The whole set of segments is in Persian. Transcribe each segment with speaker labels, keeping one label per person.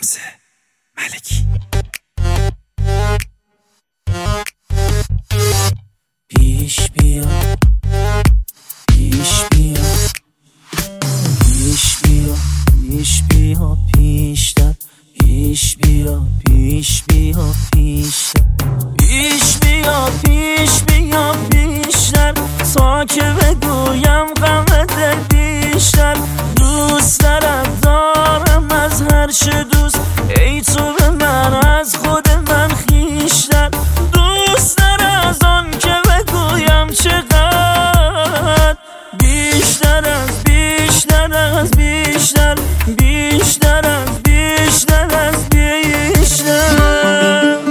Speaker 1: رمز ملکی. پیش بیا پیش بیا پیش بیا پیش بیا پیشتر پیش بیا پیش بیا پیشتر پیش بیا پیش بیا پیشتر تا که بگویم غم دل بیشتر. دوست دارم از هر چه دوست، ای تو به من از خود من خویشتر. دوست دارم از آن که بگویم چقدر بیشتر از بیشتر از بیشتر بیشتر از بیشتر از بیشتر.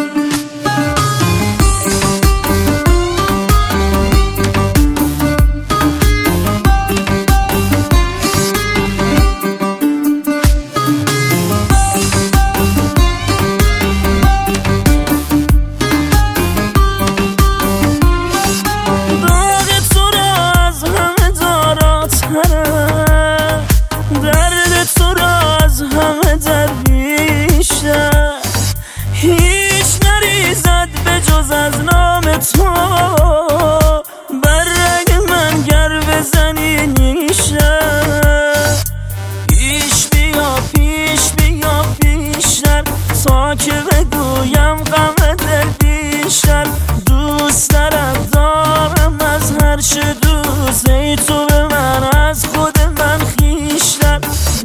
Speaker 1: درد تو را از همه در بیشتر هیچ نریزد به جز از نام تو. بر رگ من گر بزنی نیشتر. پیش بیا پیش بیا پیشتر تا که بگویم غم دل بیشتر. دوست دارم از هر چه دوست، ای تو به من از خود من خویشتر.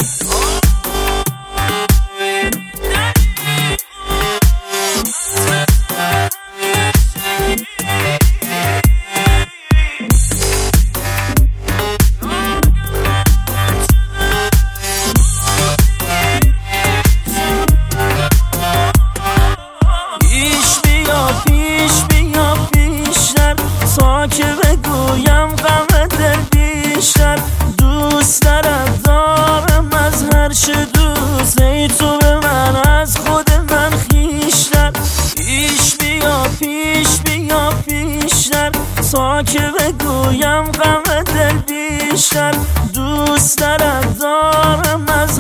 Speaker 1: تا که بگویم غم دل بیشتر. دوست دارم از هر چه دوست، ای تو به من از خود من خویشتر. پیش بیا پیش بیا پیشتر تا که بگویم غم دل بیشتر. دوست دارم از